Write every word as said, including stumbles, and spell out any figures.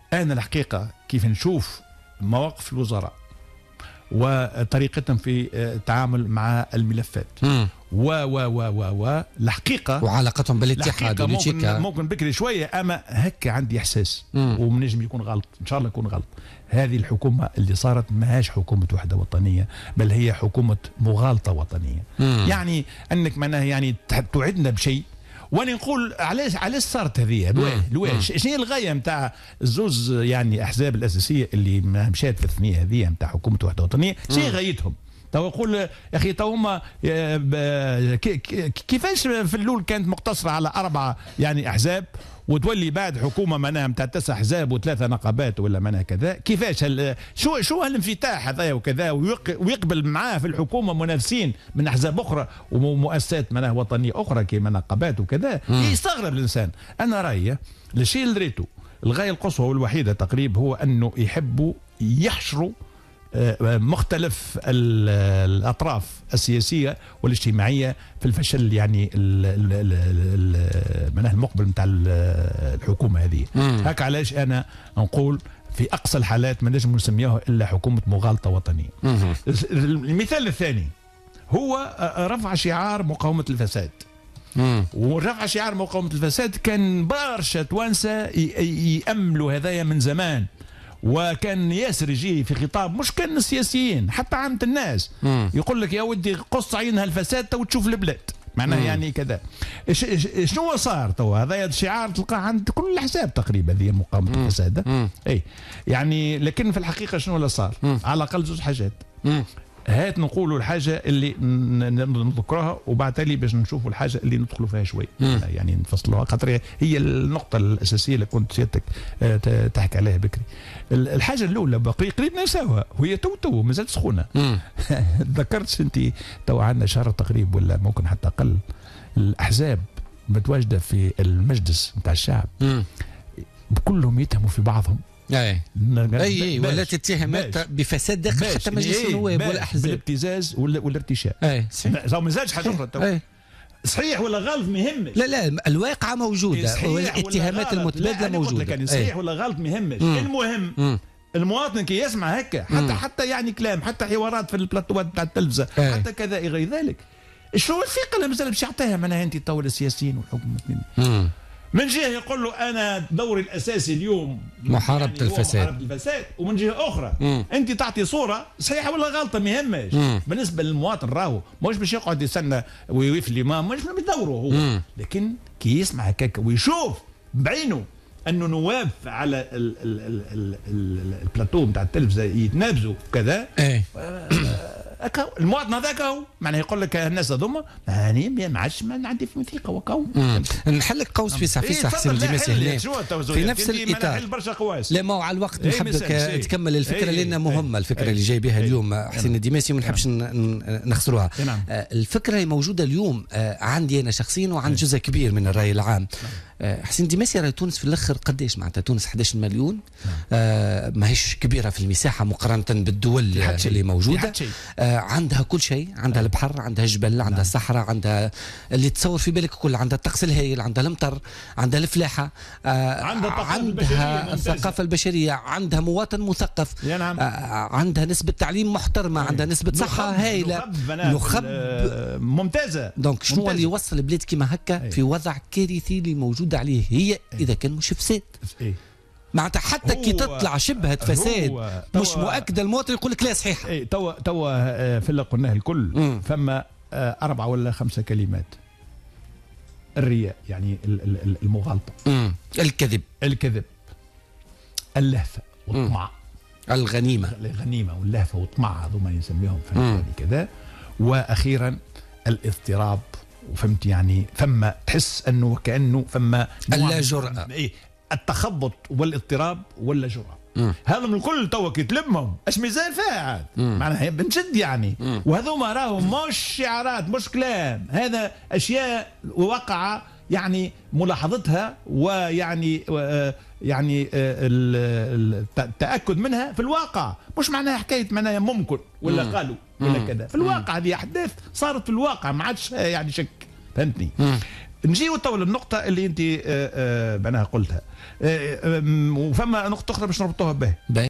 انا الحقيقه كيف نشوف مواقف الوزراء وطريقتهم في التعامل مع الملفات مم. و و و و و الحقيقه وعلاقتهم بالاتحاد ممكن, ممكن بكري شويه، اما هكا عندي احساس ومنجم يكون غلط، ان شاء الله يكون غلط. هذه الحكومه اللي صارت ماهاش حكومه وحده وطنيه، بل هي حكومه مغالطه وطنيه. مم. يعني انك معناها يعني توعدنا بشيء، وانا نقول علاش علاش صارت هذه الواه شنو هي الغايه نتاع الزوز يعني احزاب الاساسيه اللي مشات في الثنيه هذه نتاع حكومه وحده وطنيه، شنو غايتهم؟ تو يقول يا اخي تو هما كيفاش في الاول كانت مقتصره على اربعه يعني احزاب، وتولي بعد حكومه معناها نتاع تسع احزاب وثلاثه نقابات ولا معناها كذا. كيفاش هل شو شو هالانفتاح هذايا وكذا، ويقبل معاه في الحكومه منافسين من احزاب اخرى ومؤسسات معناها وطنيه اخرى كما نقابات وكذا؟ يستغرب الانسان. انا رايي الشيء اللي ريته الغايه القصوى والوحيده تقريبا هو انه يحبوا يحشروا مختلف الأطراف السياسية والاجتماعية في الفشل يعني المنهج المقبل نتاع الحكومة هذه. هكا علاش أنا نقول في أقصى الحالات ما نجم نسميها إلا حكومة مغالطة وطنية. المثال الثاني هو رفع شعار مقاومة الفساد. مم. ورفع شعار مقاومة الفساد كان برشا توانسة يأملوا هذايا من زمان، وكان ياسر يجي في خطاب مش كان السياسيين حتى عامة الناس مم. يقول لك يا ودي قص عينها الفساد تو تشوف البلاد معناها يعني كذا. شنو صار تو؟ هذا الشعار تلقاه عند كل الاحزاب تقريبا هذه مقاومة الفساد. اي يعني لكن في الحقيقة شنو اللي صار؟ مم. على الأقل زوج حاجات. مم. هات نقولوا الحاجة اللي نذكرها وبعد تالي باش نشوفوا الحاجة اللي ندخلوا فيها شوي يعني نفصلوها، خاطر هي النقطة الأساسية اللي كنت سيادتك تحكي عليها بكري. الحاجة الأولى باقي قريب نساوها وهي تو تو مازالت سخونة. ذكرت أنت تو عندنا شهر تقريبا ولا ممكن حتى أقل الأحزاب متواجدة في المجلس نتاع الشعب كلهم يتهموا في بعضهم. اي اي ولا تتهمات بفساد داخل حتى مجلس النواب ولا احزاب بالابتزاز ولا والارتشاء. اي صحيح ما زادش حاجه اخرى. صحيح ولا غلط ما يهمش. لا لا الواقعه موجوده والاتهامات المتبادله موجوده. يعني صحيح ولا غلط ما يهمش. المهم مم. المواطن كي يسمع هكا حتى مم. حتى يعني كلام حتى حوارات في البلاتوات بتاع التلفزه أي. حتى كذا غير ذلك شو الثقه اللي مازال باش يعطيها معناها انت تو السياسيين والحكومه؟ من جهه يقول له انا دوري الاساسي اليوم محاربه يعني الفساد محاربه الفساد، ومن جهه اخرى مم. انت تعطي صوره صحيحه ولا غلطه ما يهمش. بالنسبه للمواطن راهو مش باش يقعد يستنى ويوفي الامام مش بدوره هو مم. لكن كي يسمع هكاك ويشوف بعينه انه نواب على البلاتو نتاع التلفزه يتنابزوا كذا ايه المواطن هذاك هو معناه يقول لك الناس هذوما يعني ما عادش ما عندي في ثقه وكو. نحلك قوس في صح في صح حسين ديماسي هنا في نفس الاطار. لا ما هو على الوقت نحبك تكمل الفكره لان مهمه الفكره اللي جاي بها اليوم حسين ديماسي وما نحبش نخسروها. الفكره موجوده اليوم عندي انا شخصيا وعند جزء كبير من الراي العام. حسين ديماسي راهي تونس في الاخر قداش معناتها تونس أحد عشر مليون آه ماهيش كبيره في المساحه مقارنه بالدول اللي موجوده. آه عندها كل شيء، عندها البحر، عندها الجبل، عندها الصحراء، عندها اللي تصور في بالك كل، عندها الطقس الهائل، عندها المطر، عندها الفلاحه، آه عندها, عندها الثقافه البشريه، عندها مواطن مثقف، نعم. آه عندها نسبه تعليم محترمه، عندها نسبه صحه هائله، نخب ممتازه. دونك شنو اللي يوصل البلاد كيما هكا في وضع كارثي اللي موجود عليه هي اذا كان مش فساد. إيه؟ معناتها حتى كي تطلع شبهه فساد مش مؤكده المواطن يقول لك لا صحيحه. اي توا توا في اللي قلناه الكل مم. فما اربعه ولا خمسه كلمات: الرياء يعني المغالطه، مم. الكذب الكذب اللهفه والطمع، الغنيمه الغنيمه واللهفه والطمع هذوما يسميهم فهمت كذا. واخيرا الاضطراب، وفهمت يعني فما تحس انه كانه فما اللا جرأة، ايه التخبط والاضطراب ولا جرأة. هذا من الكل توا كي تلمهم اش ميزان فيها معناها بنشد يعني. وهذوما راهم مش شعارات مش كلام، هذا اشياء وقع يعني ملاحظتها ويعني يعني التاكد منها في الواقع، مش معناها حكايه معناها ممكن ولا مم. قالوا ولا كذا، في الواقع هذه احداث صارت في الواقع ما عادش يعني شك، فهمتني. نجيو تو للنقطه اللي انت معناها قلتها، وفما نقطه اخرى باش نربطوها به.